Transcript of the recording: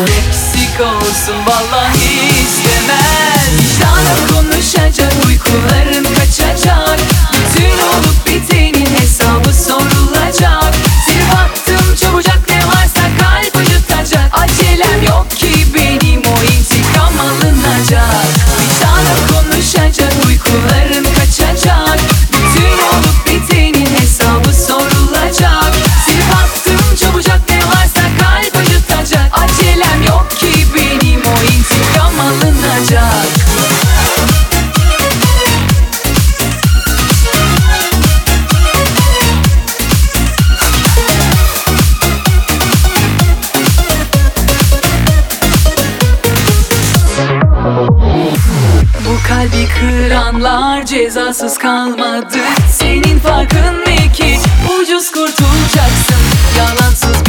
eksik olsun vallahi istemez. Vicdanım konuşacak, uykuların kaçacak, bütün olup bitenin hesabı sorulacak. Sil baktım çabucak, ne varsa kalp acıtacak. Acelem yok ki benim, o intikam alınacak. Vicdanım konuşacak, uykuların kaçacak, bütün olup bitenin hesabı sorulacak. Sil baktım çabucak, ne varsa kalp acıtacak. Acelem yok ki benim, o intikam alınacak. Bu kalbi kıranlar cezasız kalmadı. Senin farkın ne ki? Ucuz kurtulacaksın yalansız